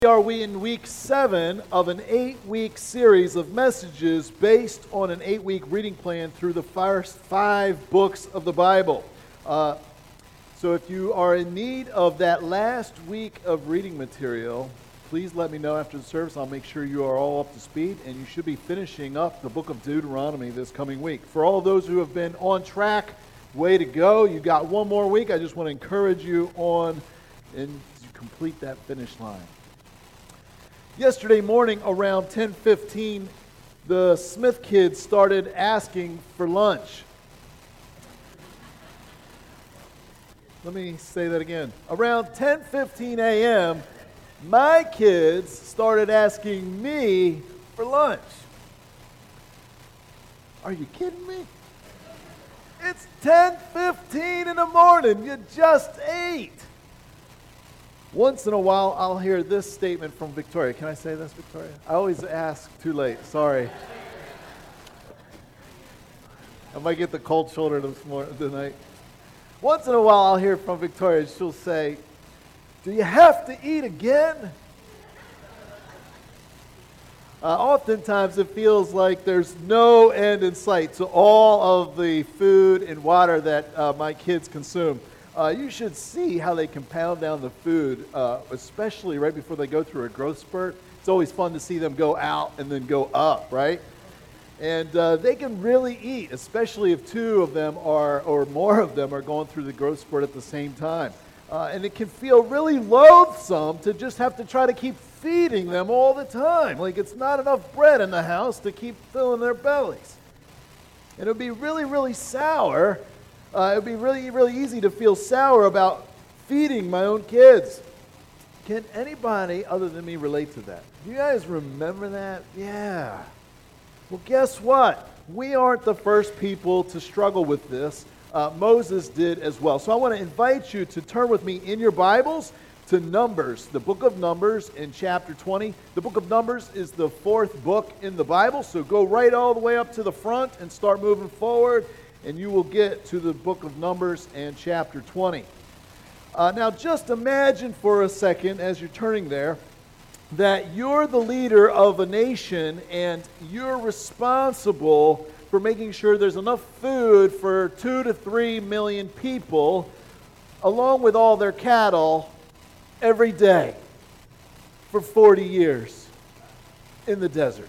We are in week 7 of an 8-week series of messages based on an 8-week reading plan through the first 5 books of the Bible. So if you are in need of that last week of reading material, please let me know after the service. I'll make sure you are all up to speed, and you should be finishing up the book of Deuteronomy this coming week. For all those who have been on track, way to go. You got one more week. I just want to encourage you on and to complete that finish line. Yesterday morning around 10:15, the Smith kids started asking for lunch. Let me say that again. Around 10:15 a.m., my kids started asking me for lunch. Are you kidding me? It's 10:15 in the morning. You just ate. Once in a while, I'll hear this statement from Victoria. Can I say this, Victoria? I always ask too late. Sorry. I might get the cold shoulder tonight. Once in a while, I'll hear from Victoria. She'll say, "Do you have to eat again?" Oftentimes, it feels like there's no end in sight to all of the food and water that my kids consume. You should see how they can pound down the food, especially right before they go through a growth spurt. It's always fun to see them go out and then go up, right? And they can really eat, especially if 2 of them or more of them are going through the growth spurt at the same time. And it can feel really loathsome to just have to try to keep feeding them all the time. Like it's not enough bread in the house to keep filling their bellies. And it would be really, really sour. It would be really, really easy to feel sour about feeding my own kids. Can anybody other than me relate to that? Do you guys remember that? Yeah. Well, guess what? We aren't the first people to struggle with this. Moses did as well. So I want to invite you to turn with me in your Bibles to Numbers, the book of Numbers in chapter 20. The book of Numbers is the 4th book in the Bible, so go right all the way up to the front and start moving forward, and you will get to the book of Numbers and chapter 20. Now just imagine for a second as you're turning there that you're the leader of a nation and you're responsible for making sure there's enough food for 2 to 3 million people along with all their cattle every day for 40 years in the desert.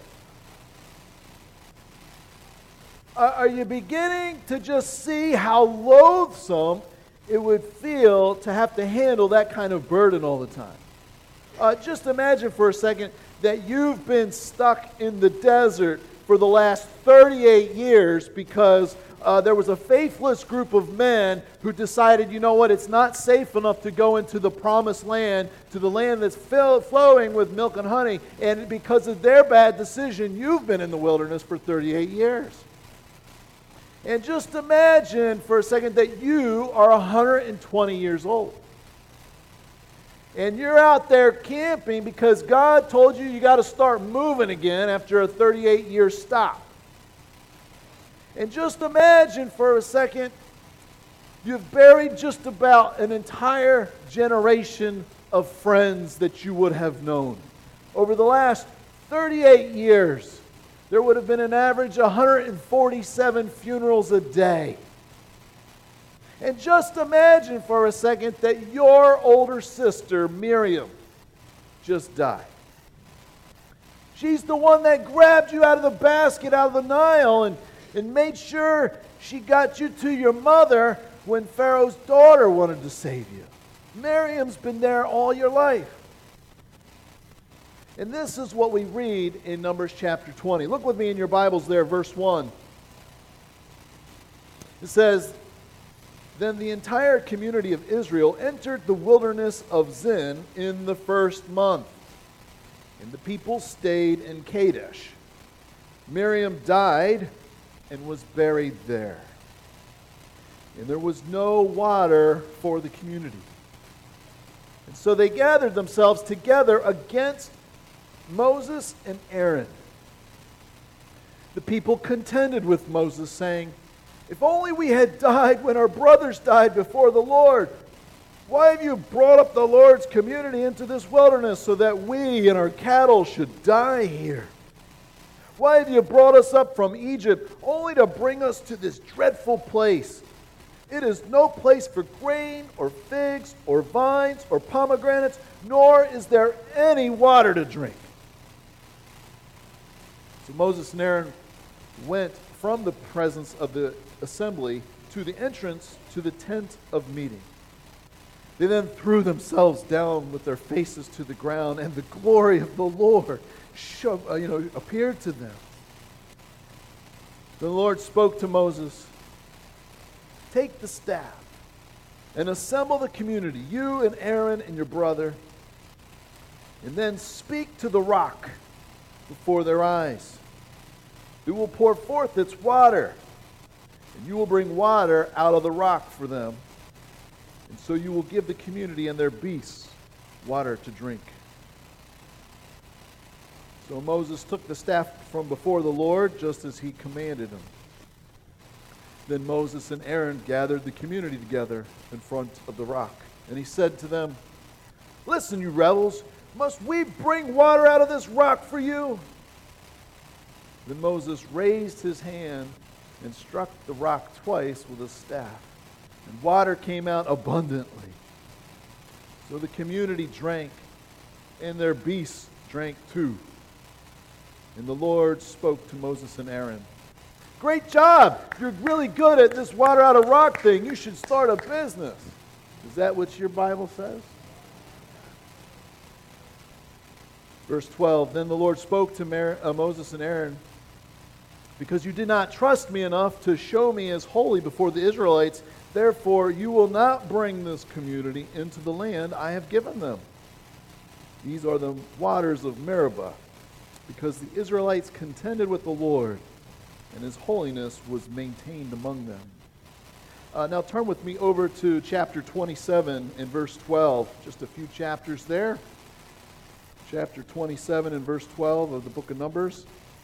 Are you beginning to just see how loathsome it would feel to have to handle that kind of burden all the time? Just imagine for a second that you've been stuck in the desert for the last 38 years because there was a faithless group of men who decided, you know what, it's not safe enough to go into the promised land, to the land that's flowing with milk and honey, and because of their bad decision, you've been in the wilderness for 38 years. And just imagine for a second that you are 120 years old. And you're out there camping because God told you got to start moving again after a 38-year stop. And just imagine for a second you've buried just about an entire generation of friends that you would have known. Over the last 38 years, there would have been an average 147 funerals a day. And just imagine for a second that your older sister, Miriam, just died. She's the one that grabbed you out of the basket, out of the Nile, and made sure she got you to your mother when Pharaoh's daughter wanted to save you. Miriam's been there all your life. And this is what we read in Numbers chapter 20. Look with me in your Bibles there, verse 1. It says, "Then the entire community of Israel entered the wilderness of Zin in the 1st month, and the people stayed in Kadesh. Miriam died and was buried there. And there was no water for the community. And so they gathered themselves together against Moses and Aaron. The people contended with Moses, saying, 'If only we had died when our brothers died before the Lord. Why have you brought up the Lord's community into this wilderness so that we and our cattle should die here? Why have you brought us up from Egypt only to bring us to this dreadful place? It is no place for grain or figs or vines or pomegranates, nor is there any water to drink. So Moses and Aaron went from the presence of the assembly to the entrance to the tent of meeting. They then threw themselves down with their faces to the ground, and the glory of the Lord appeared to them. The Lord spoke to Moses, "Take the staff and assemble the community, you and Aaron and your brother, and then speak to the rock before their eyes. It will pour forth its water, and you will bring water out of the rock for them. And so you will give the community and their beasts water to drink." So Moses took the staff from before the Lord, just as he commanded him. Then Moses and Aaron gathered the community together in front of the rock. And he said to them, "Listen, you rebels, must we bring water out of this rock for you?" Then Moses raised his hand and struck the rock twice with his staff, and water came out abundantly. So the community drank, and their beasts drank too. And the Lord spoke to Moses and Aaron, "Great job! You're really good at this water out of rock thing. You should start a business." Is that what your Bible says? Verse 12, Then the Lord spoke to Moses and Aaron, "Because you did not trust me enough to show me as holy before the Israelites, therefore you will not bring this community into the land I have given them. These are the waters of Meribah, because the Israelites contended with the Lord, and his holiness was maintained among them." Now turn with me over to chapter 27 and verse 12. Just a few chapters there. Chapter 27 and verse 12 of the book of Numbers.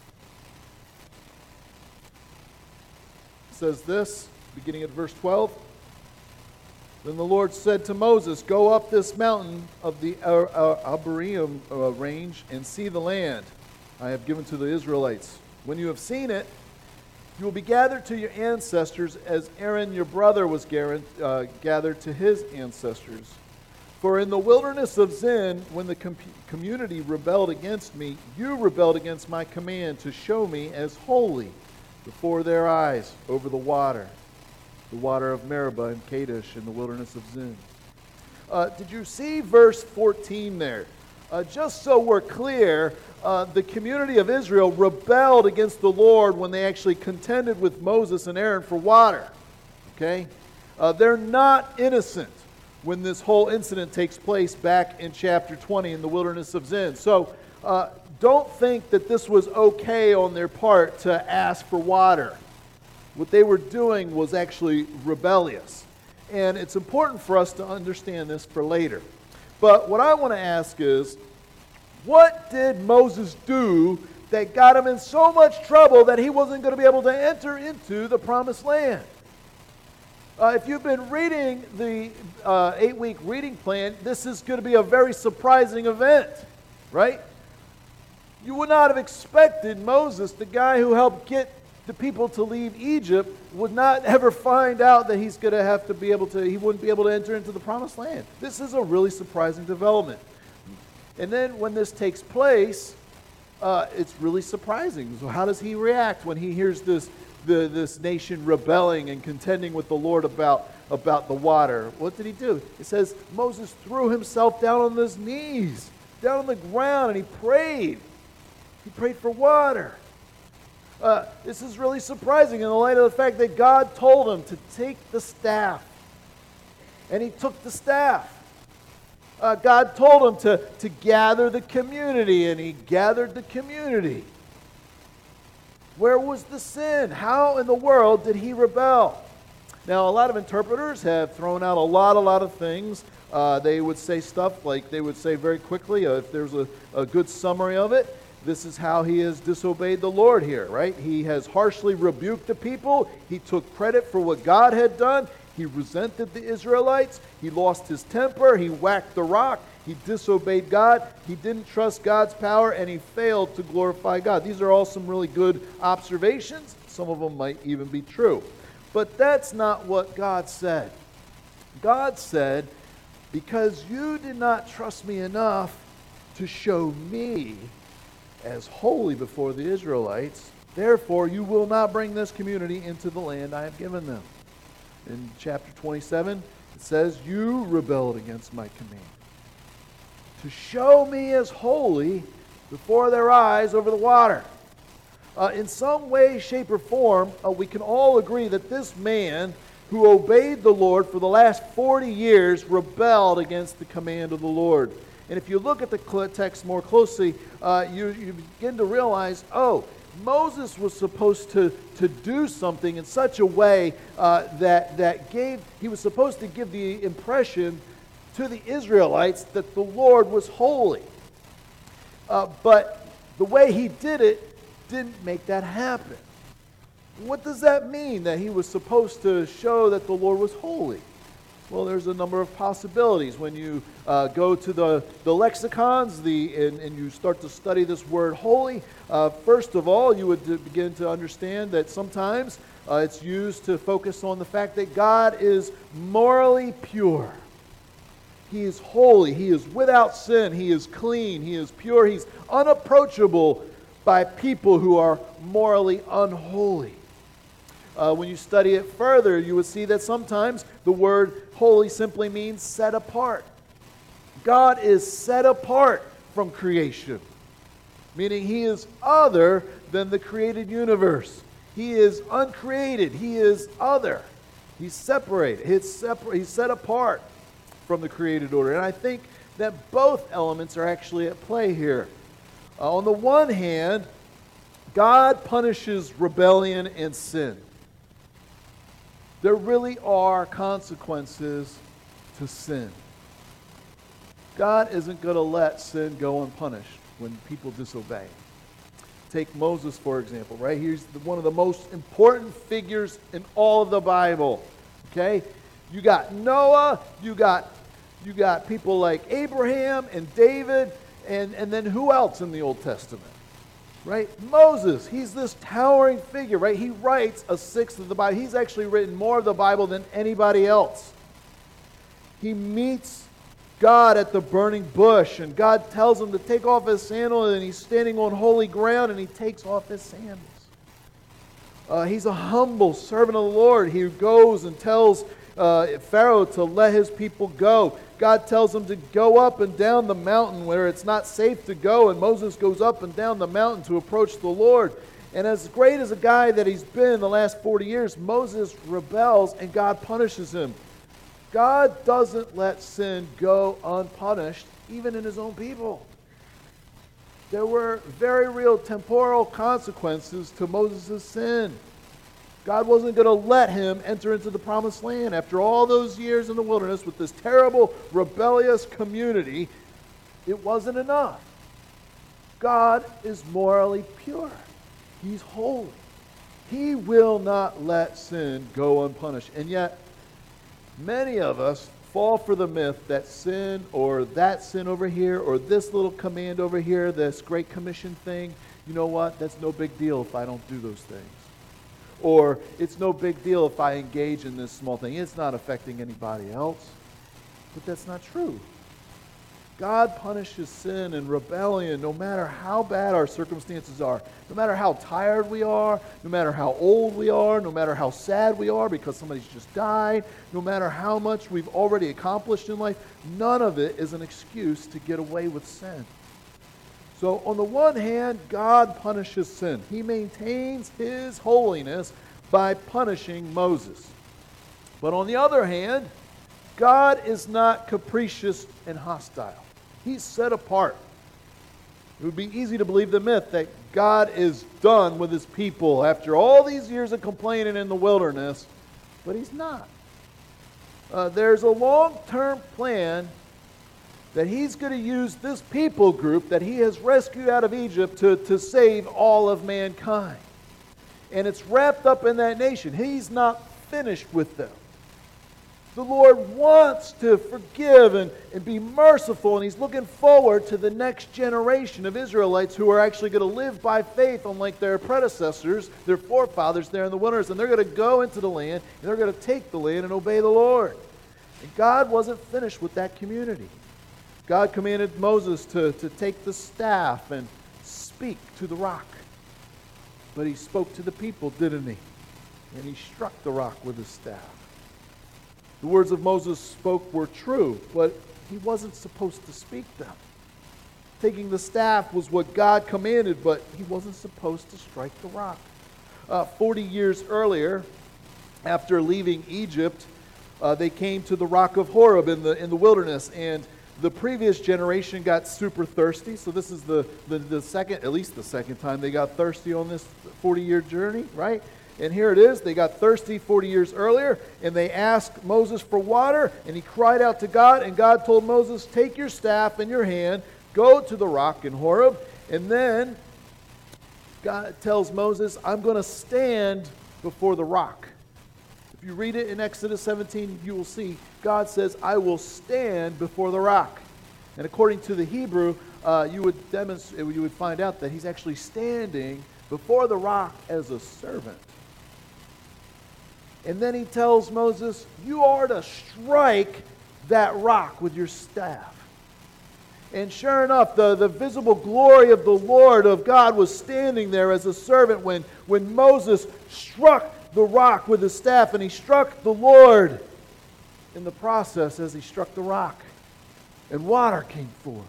It says this, beginning at verse 12. Then the Lord said to Moses, "Go up this mountain of the Abarim range and see the land I have given to the Israelites. When you have seen it, you will be gathered to your ancestors as Aaron your brother was gathered to his ancestors. For in the wilderness of Zin, when the community rebelled against me, you rebelled against my command to show me as holy before their eyes over the water of Meribah and Kadesh in the wilderness of Zin." Did you see verse 14 there? Just so we're clear, the community of Israel rebelled against the Lord when they actually contended with Moses and Aaron for water. Okay? They're not innocent when this whole incident takes place back in chapter 20 in the wilderness of Zin. So don't think that this was okay on their part to ask for water. What they were doing was actually rebellious. And it's important for us to understand this for later. But what I want to ask is, what did Moses do that got him in so much trouble that he wasn't going to be able to enter into the promised land? If you've been reading the 8-week reading plan, this is going to be a very surprising event, right? You would not have expected Moses, the guy who helped get the people to leave Egypt, would not ever find out that he's going to have to be able to, he wouldn't be able to enter into the promised land. This is a really surprising development. And then when this takes place, it's really surprising. So how does he react when he hears this nation rebelling and contending with the Lord about the water? What did he do? It says Moses threw himself down on his knees, down on the ground, and he prayed. He prayed for water. This is really surprising in the light of the fact that God told him to take the staff. And he took the staff. God told him to gather the community, and he gathered the community. Where was the sin? How in the world did he rebel? Now, a lot of interpreters have thrown out a lot of things. They would say stuff like, they would say very quickly, if there's a good summary of it, this is how he has disobeyed the Lord here, right? He has harshly rebuked the people. He took credit for what God had done. He resented the Israelites. He lost his temper. He whacked the rock. He disobeyed God. He didn't trust God's power, and he failed to glorify God. These are all some really good observations. Some of them might even be true. But that's not what God said. God said, because you did not trust me enough to show me as holy before the Israelites, therefore you will not bring this community into the land I have given them. In chapter 27, it says, you rebelled against my command to show me as holy before their eyes over the water. In some way, shape, or form, we can all agree that this man who obeyed the Lord for the last 40 years rebelled against the command of the Lord. And if you look at the text more closely, you begin to realize, Moses was supposed to do something in such a way he was supposed to give the impression to the Israelites that the Lord was holy. But the way he did it didn't make that happen. What does that mean, that he was supposed to show that the Lord was holy? Well, there's a number of possibilities. When you go to the lexicons and you start to study this word holy, first of all, you would begin to understand that sometimes it's used to focus on the fact that God is morally pure. He is holy. He is without sin. He is clean. He is pure. He's unapproachable by people who are morally unholy. When you study it further, you would see that sometimes the word holy simply means set apart. God is set apart from creation, meaning he is other than the created universe. He is uncreated. He is other. He's separated. He's set apart from the created order. And I think that both elements are actually at play here. On the one hand, God punishes rebellion and sin. There really are consequences to sin. God isn't going to let sin go unpunished when people disobey. Take Moses, for example, right? He's one of the most important figures in all of the Bible. Okay? You got Noah, you got people like Abraham and David, and then who else in the Old Testament? Right? Moses, he's this towering figure, right? He writes a sixth of the Bible. He's actually written more of the Bible than anybody else. He meets God at the burning bush, and God tells him to take off his sandals, and he's standing on holy ground, and he takes off his sandals. He's a humble servant of the Lord. He goes and tells Pharaoh to let his people go. God tells him to go up and down the mountain where it's not safe to go, and Moses goes up and down the mountain to approach the Lord. And as great as a guy that he's been the last 40 years, Moses rebels and God punishes him. God doesn't let sin go unpunished, even in his own people. There were very real temporal consequences to Moses' sin. God wasn't going to let him enter into the promised land. After all those years in the wilderness with this terrible, rebellious community, it wasn't enough. God is morally pure. He's holy. He will not let sin go unpunished. And yet, many of us fall for the myth that sin, or that sin over here, or this little command over here, this Great Commission thing, you know what? That's no big deal if I don't do those things. Or it's no big deal if I engage in this small thing. It's not affecting anybody else. But that's not true. God punishes sin and rebellion no matter how bad our circumstances are, no matter how tired we are, no matter how old we are, no matter how sad we are because somebody's just died, no matter how much we've already accomplished in life. None of it is an excuse to get away with sin. So on the one hand, God punishes sin. He maintains his holiness by punishing Moses. But on the other hand, God is not capricious and hostile. He's set apart. It would be easy to believe the myth that God is done with his people after all these years of complaining in the wilderness, but he's not. There's a long-term plan that he's going to use this people group that he has rescued out of Egypt to save all of mankind. And it's wrapped up in that nation. He's not finished with them. The Lord wants to forgive and be merciful, and He's looking forward to the next generation of Israelites who are actually going to live by faith, unlike their predecessors, their forefathers there in the wilderness, and they're going to go into the land, and they're going to take the land and obey the Lord. And God wasn't finished with that community. God commanded Moses to take the staff and speak to the rock. But he spoke to the people, didn't he? And he struck the rock with his staff. The words of Moses spoke were true, but he wasn't supposed to speak them. Taking the staff was what God commanded, but he wasn't supposed to strike the rock. 40 years earlier, after leaving Egypt, they came to the rock of Horeb in the wilderness, and the previous generation got super thirsty. So this is the second, at least the second time they got thirsty on this 40-year journey, right? And here it is. They got thirsty 40 years earlier, and they asked Moses for water, and he cried out to God, and God told Moses, take your staff in your hand, go to the rock in Horeb, and then God tells Moses, I'm going to stand before the rock. If you read it in Exodus 17, you will see God says, I will stand before the rock. And according to the Hebrew, you would find out that he's actually standing before the rock as a servant. And then he tells Moses, you are to strike that rock with your staff. And sure enough, the visible glory of the Lord of God was standing there as a servant when Moses struck the rock with his staff, and he struck the Lord in the process as he struck the rock, and water came forth.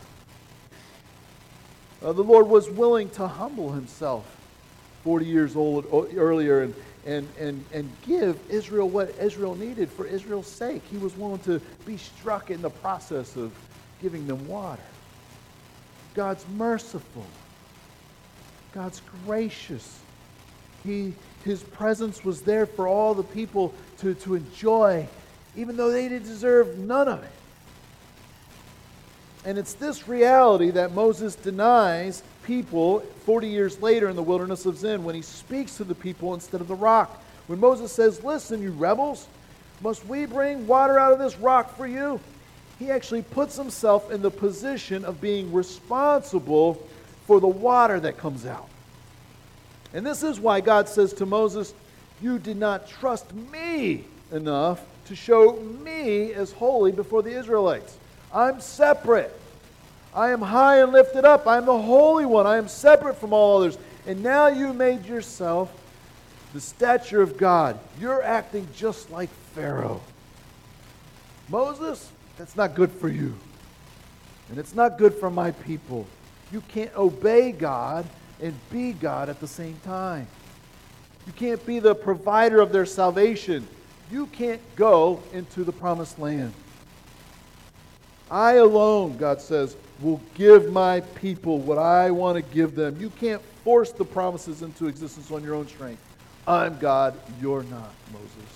The Lord was willing to humble himself 40 years earlier and give Israel what Israel needed for Israel's sake. He was willing to be struck in the process of giving them water. God's merciful. God's gracious. His presence was there for all the people to enjoy, even though they didn't deserve none of it. And it's this reality that Moses denies people 40 years later in the wilderness of Zin when he speaks to the people instead of the rock. When Moses says, listen, you rebels, must we bring water out of this rock for you? He actually puts himself in the position of being responsible for the water that comes out. And this is why God says to Moses, you did not trust me enough to show me as holy before the Israelites. I'm separate. I am high and lifted up. I am the Holy One. I am separate from all others. And now you made yourself the stature of God. You're acting just like Pharaoh. Moses, that's not good for you. And it's not good for my people. You can't obey God and be God at the same time. You can't be the provider of their salvation. You can't go into the promised land. I alone, God says, will give my people what I want to give them. You can't force the promises into existence on your own strength. I'm God, you're not, Moses.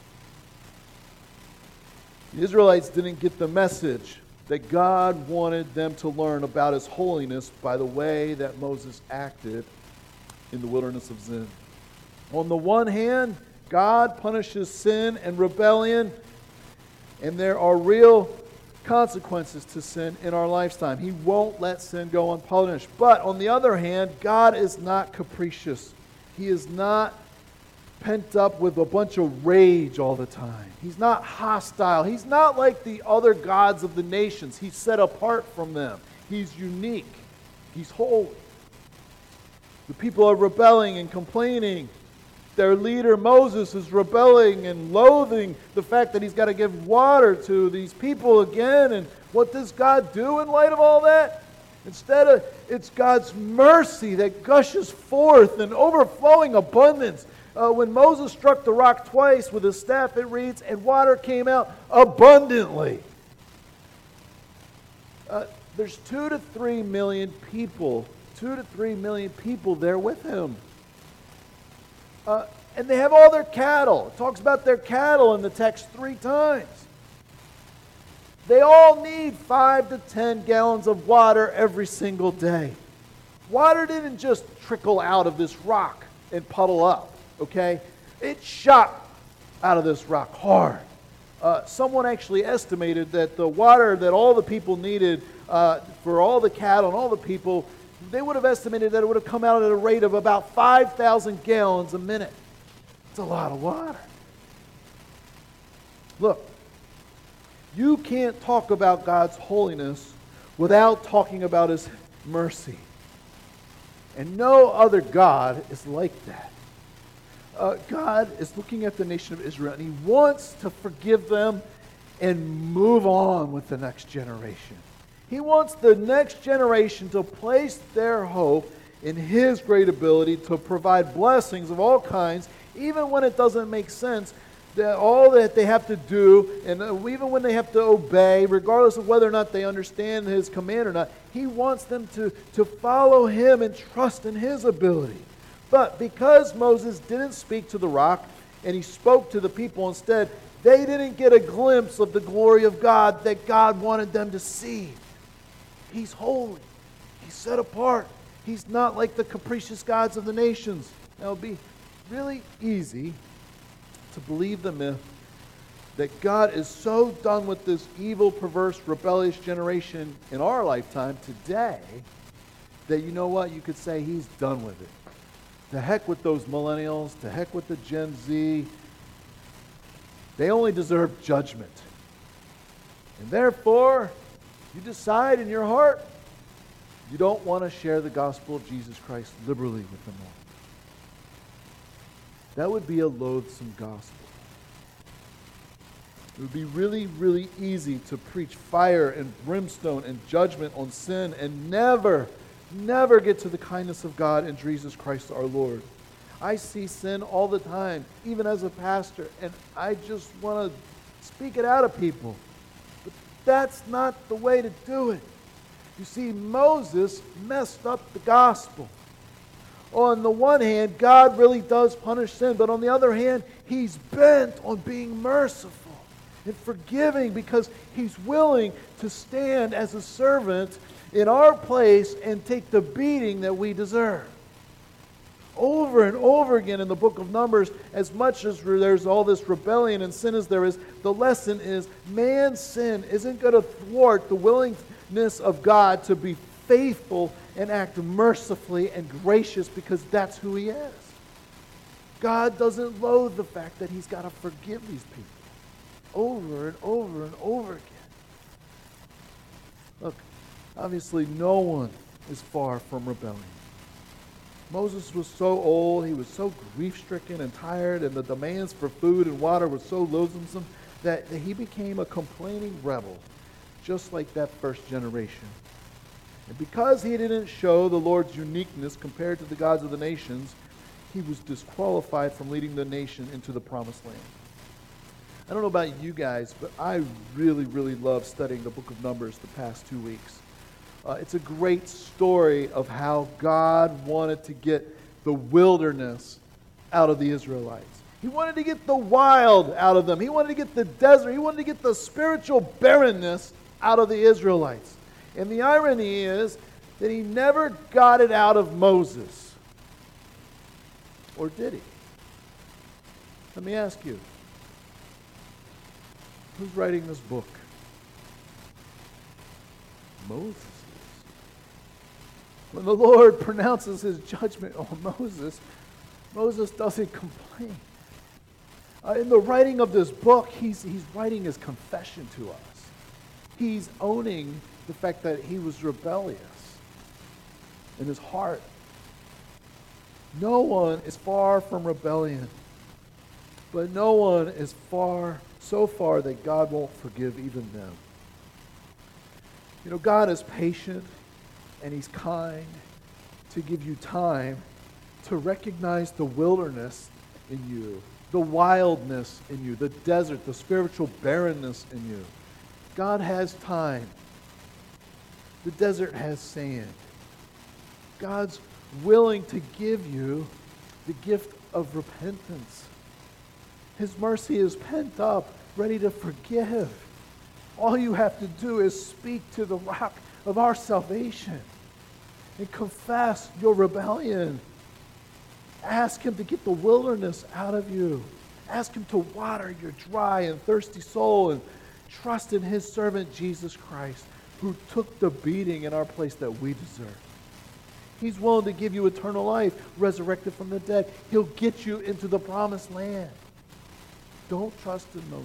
The Israelites didn't get the message that God wanted them to learn about His holiness by the way that Moses acted in the wilderness of Zin. On the one hand, God punishes sin and rebellion, and there are real consequences to sin in our lifetime. He won't let sin go unpunished. But on the other hand, God is not capricious. He is not pent up with a bunch of rage all the time. He's not hostile. He's not like the other gods of the nations. He's set apart from them. He's unique. He's holy. The people are rebelling and complaining. Their leader Moses is rebelling and loathing the fact that he's got to give water to these people again. And what does God do in light of all that? Instead, it's God's mercy that gushes forth in overflowing abundance. When Moses struck the rock twice with his staff, it reads, and water came out abundantly. There's 2 to 3 million people, 2 to 3 million people there with him. And they have all their cattle. It talks about their cattle in the text 3 times. They all need 5 to 10 gallons of water every single day. Water didn't just trickle out of this rock and puddle up, okay? It shot out of this rock hard. Someone actually estimated that the water that all the people needed for all the cattle and all the people, they would have estimated that it would have come out at a rate of about 5,000 gallons a minute. It's a lot of water. Look, you can't talk about God's holiness without talking about His mercy. And no other God is like that. God is looking at the nation of Israel, and He wants to forgive them and move on with the next generation. He wants the next generation to place their hope in His great ability to provide blessings of all kinds, even when it doesn't make sense, that all that they have to do, and even when they have to obey, regardless of whether or not they understand His command or not, He wants them to follow Him and trust in His ability. But because Moses didn't speak to the rock, and he spoke to the people instead, they didn't get a glimpse of the glory of God that God wanted them to see. He's holy. He's set apart. He's not like the capricious gods of the nations. Now, it would be really easy to believe the myth that God is so done with this evil, perverse, rebellious generation in our lifetime today that, you know what, you could say He's done with it. To heck with those millennials, to heck with the Gen Z. They only deserve judgment. And therefore, you decide in your heart you don't want to share the gospel of Jesus Christ liberally with them all. That would be a loathsome gospel. It would be really, really easy to preach fire and brimstone and judgment on sin and never get to the kindness of God in Jesus Christ our Lord. I see sin all the time, even as a pastor, and I just want to speak it out of people. But that's not the way to do it. You see, Moses messed up the gospel. On the one hand, God really does punish sin, but on the other hand, He's bent on being merciful and forgiving because He's willing to stand as a servant in our place and take the beating that we deserve. Over and over again in the book of Numbers, as much as there's all this rebellion and sin as there is, the lesson is man's sin isn't going to thwart the willingness of God to be faithful and act mercifully and gracious, because that's who He is. God doesn't loathe the fact that He's got to forgive these people over and over and over again. Look, obviously no one is far from rebellion. Moses was so old, he was so grief-stricken and tired, and the demands for food and water were so loathsome that he became a complaining rebel, just like that first generation. And because he didn't show the Lord's uniqueness compared to the gods of the nations, he was disqualified from leading the nation into the promised land. I don't know about you guys, but I really, really love studying the book of Numbers the past 2 weeks. It's a great story of how God wanted to get the wilderness out of the Israelites. He wanted to get the wild out of them. He wanted to get the desert. He wanted to get the spiritual barrenness out of the Israelites. And the irony is that He never got it out of Moses. Or did He? Let me ask you, who's writing this book? Moses is. When the Lord pronounces His judgment on Moses, Moses doesn't complain. In the writing of this book, he's writing his confession to us. He's owning the fact that he was rebellious in his heart. No one is far from rebellion, but no one is so far that God won't forgive even them. You know, God is patient and He's kind to give you time to recognize the wilderness in you, the wildness in you, the desert, the spiritual barrenness in you. God has time. The desert has sand. God's willing to give you the gift of repentance. His mercy is pent up, ready to forgive. All you have to do is speak to the rock of our salvation and confess your rebellion. Ask Him to get the wilderness out of you. Ask him to water your dry and thirsty soul, and trust in his servant Jesus Christ, who took the beating in our place that we deserve. He's willing to give you eternal life, resurrected from the dead. He'll get you into the promised land. Don't trust in Moses.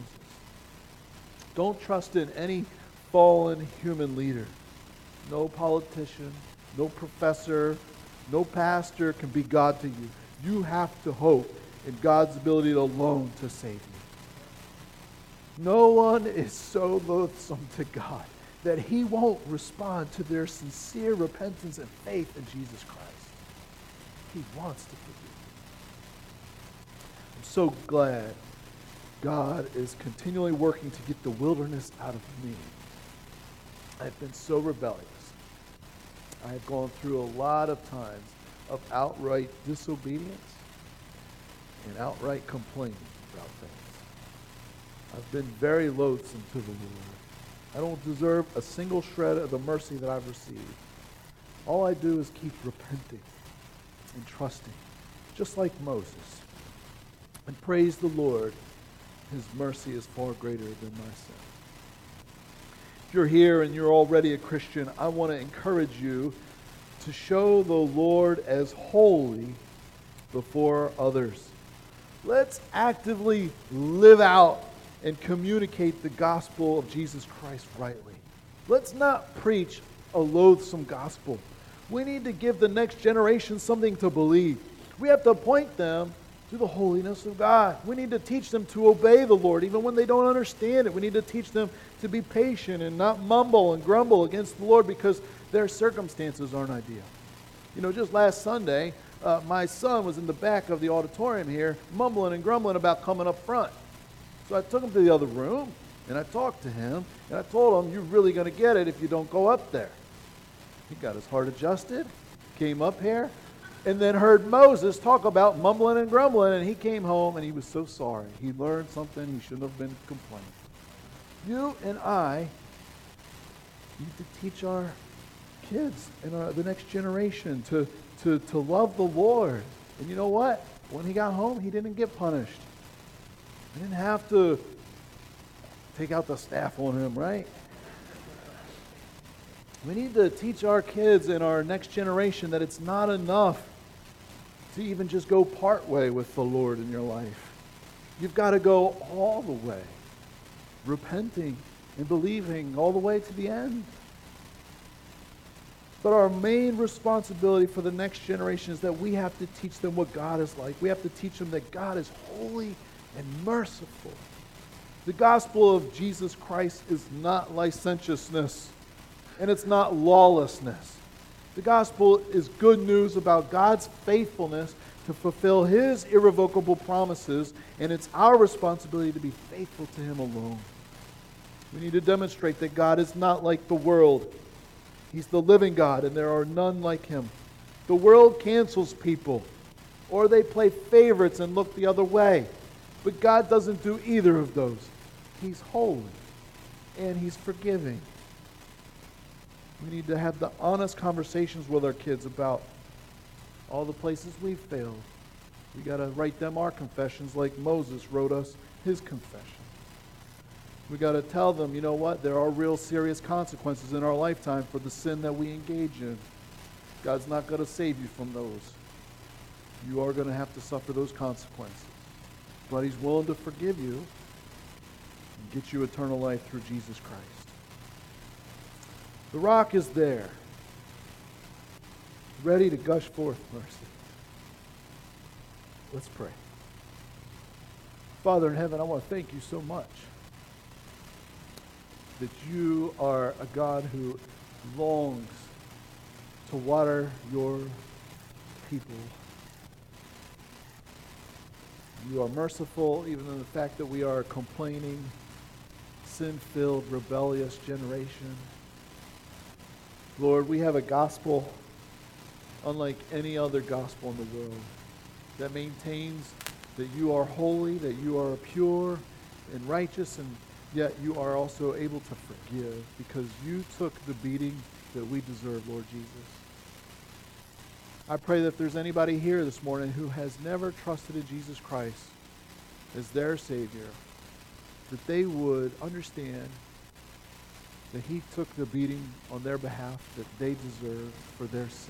Don't trust in any fallen human leader. No politician, no professor, no pastor can be God to you. You have to hope in God's ability alone to save you. No one is so loathsome to God that he won't respond to their sincere repentance and faith in Jesus Christ. He wants to forgive you. I'm so glad God is continually working to get the wilderness out of me. I've been so rebellious. I've gone through a lot of times of outright disobedience and outright complaining about things. I've been very loathsome to the Lord. I don't deserve a single shred of the mercy that I've received. All I do is keep repenting and trusting, just like Moses. And praise the Lord, his mercy is far greater than my sin. If you're here and you're already a Christian, I want to encourage you to show the Lord as holy before others. Let's actively live out and communicate the gospel of Jesus Christ rightly. Let's not preach a loathsome gospel. We need to give the next generation something to believe. We have to point them to the holiness of God. We need to teach them to obey the Lord even when they don't understand it. We need to teach them to be patient and not mumble and grumble against the Lord because their circumstances aren't ideal. You know, just last Sunday, my son was in the back of the auditorium here mumbling and grumbling about coming up front. So I took him to the other room, and I talked to him, and I told him, you're really going to get it if you don't go up there. He got his heart adjusted, came up here, and then heard Moses talk about mumbling and grumbling, and he came home, and he was so sorry. He learned something he shouldn't have been complaining. You and I need to teach our kids and the next generation to love the Lord. And you know what? When he got home, he didn't get punished. I didn't have to take out the staff on him, right? We need to teach our kids and our next generation that it's not enough to even just go part way with the Lord in your life. You've got to go all the way, repenting and believing all the way to the end. But our main responsibility for the next generation is that we have to teach them what God is like. We have to teach them that God is holy and merciful. The gospel of Jesus Christ is not licentiousness, and it's not lawlessness. The gospel is good news about God's faithfulness to fulfill his irrevocable promises, and it's our responsibility to be faithful to him alone. We need to demonstrate that God is not like the world. He's the living God, and there are none like him. The world cancels people, or they play favorites and look the other way. But God doesn't do either of those. He's holy, and he's forgiving. We need to have the honest conversations with our kids about all the places we've failed. We got to write them our confessions like Moses wrote us his confession. We got to tell them, you know what, there are real serious consequences in our lifetime for the sin that we engage in. God's not going to save you from those. You are going to have to suffer those consequences. But he's willing to forgive you and get you eternal life through Jesus Christ. The rock is there, ready to gush forth mercy. Let's pray. Father in heaven, I want to thank you so much that you are a God who longs to water your people. You are merciful even in the fact that we are a complaining, sin-filled, rebellious generation. Lord, we have a gospel unlike any other gospel in the world that maintains that you are holy, that you are pure and righteous, and yet you are also able to forgive because you took the beating that we deserve, Lord Jesus. I pray that if there's anybody here this morning who has never trusted in Jesus Christ, as their Savior, that they would understand that he took the beating on their behalf that they deserved for their sin.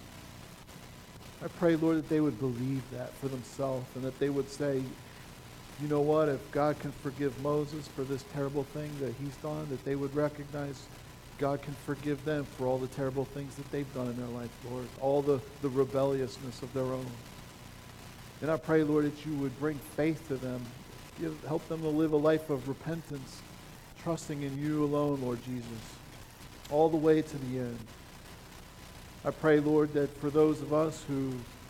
I pray, Lord, that they would believe that for themselves and that they would say, you know what, if God can forgive Moses for this terrible thing that he's done, that they would recognize God can forgive them for all the terrible things that they've done in their life, Lord, all the rebelliousness of their own. And I pray, Lord, that you would bring faith to them, help them to live a life of repentance, trusting in you alone, Lord Jesus, all the way to the end. I pray, Lord, that for those of us who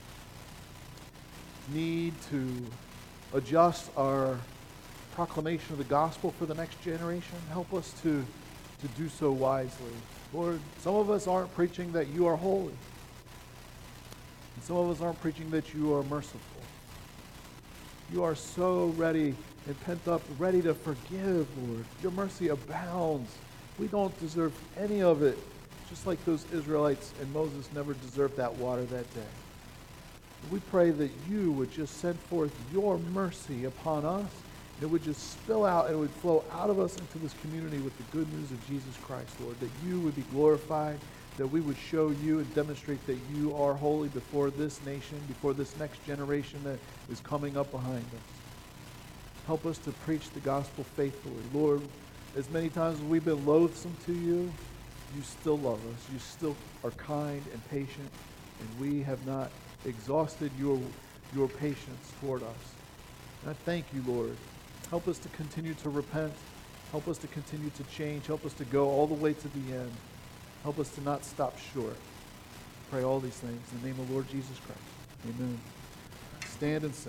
need to adjust our proclamation of the gospel for the next generation, help us to do so wisely. Lord, some of us aren't preaching that you are holy. And some of us aren't preaching that you are merciful. You are so ready and pent up, ready to forgive, Lord. Your mercy abounds. We don't deserve any of it, just like those Israelites and Moses never deserved that water that day. We pray that you would just send forth your mercy upon us. It would just spill out and it would flow out of us into this community with the good news of Jesus Christ, Lord, that you would be glorified, that we would show you and demonstrate that you are holy before this nation, before this next generation that is coming up behind us. Help us to preach the gospel faithfully. Lord, as many times as we've been loathsome to you, you still love us. You still are kind and patient, and we have not exhausted your patience toward us. And I thank you, Lord. Help us to continue to repent. Help us to continue to change. Help us to go all the way to the end. Help us to not stop short. Pray all these things in the name of Lord Jesus Christ. Amen. Stand and sing.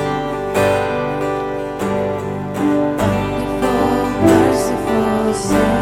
Merciful, merciful Savior.